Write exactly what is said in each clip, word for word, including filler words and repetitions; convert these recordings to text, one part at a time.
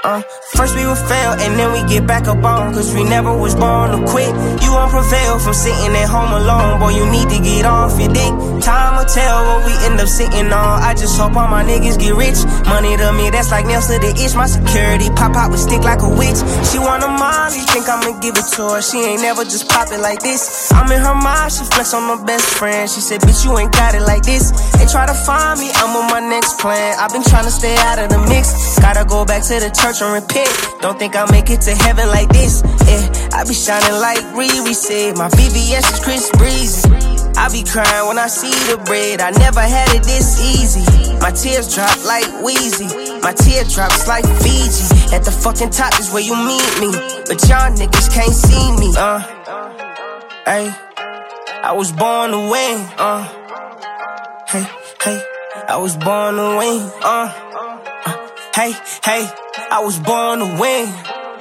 Uh, first we would fail, and then we get back up on, cause we never was born to quit. You won't prevail from sitting at home alone, boy, you need to get off your dick. Time will tell what we end up sitting on. I just hope all my niggas get rich. Money to me, that's like nails to the itch. My security pop out with stick like a witch. She want a Molly, think I'ma give it to her. She ain't never just pop it like this. I'm in her mind, she flex on my best friend. She said, bitch, you ain't got it like this. They try to find me, I'm on my next plan. I've been trying to stay out of the mix. Gotta go back to the church and repent. Don't think I'll make it to heaven like this. Yeah, I be shining like Riri said. My V V S is Chris Breezy. I be crying when I see the bread. I never had it this easy. My tears drop like Wheezy. My teardrops like Fiji. At the fucking top is where you meet me, but y'all niggas can't see me. Uh, hey, I was born to win. Uh, hey, hey, I was born to win. Uh, uh hey, hey, I was born to win.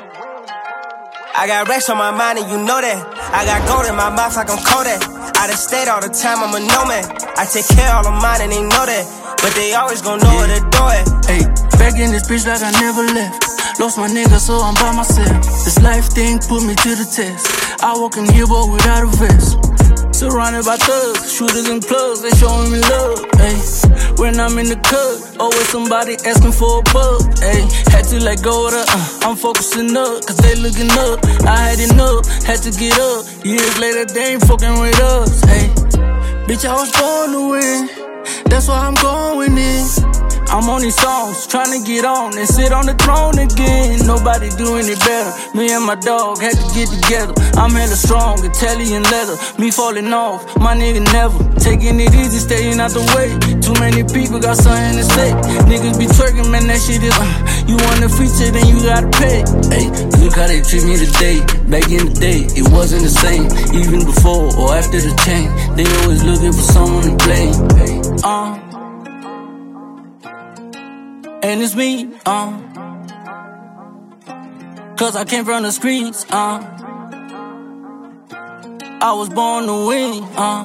I got racks on my mind and you know that. I got gold in my mouth like I'm Kodak. Out of state all the time, I'm a nomad. I take care of all of mine and they know that, but they always gon' know where to do it. Hey, back in this bitch like I never left. Lost my nigga, so I'm by myself. This life thing put me to the test. I walk in here but without a vest. Surrounded by thugs, shooters and plugs, they showing me love. Ay, when I'm in the cut, always somebody asking for a bug. Ay, had to let go of the, uh, I'm focusing up, cause they looking up. I had enough, had to get up. Years later, they ain't fucking with us. Ay, bitch, I was born to win. That's why I'm going in. I'm on these songs, tryna get on and sit on the throne again. Nobody doing it better. Me and my dog had to get together. I'm hella strong, Italian leather. Me falling off, my nigga never. Taking it easy, staying out the way. Too many people got something to say. Niggas be twerking, man, that shit is uh, you want a feature, then you gotta pay. Hey, look how they treat me today. Back in the day, it wasn't the same. Even before or after the change, they always looking for someone to blame. Uh And it's me, uh cause I came from the streets, uh I was born to win, uh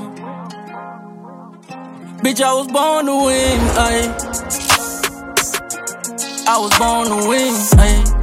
bitch, I was born to win, ay I was born to win, ay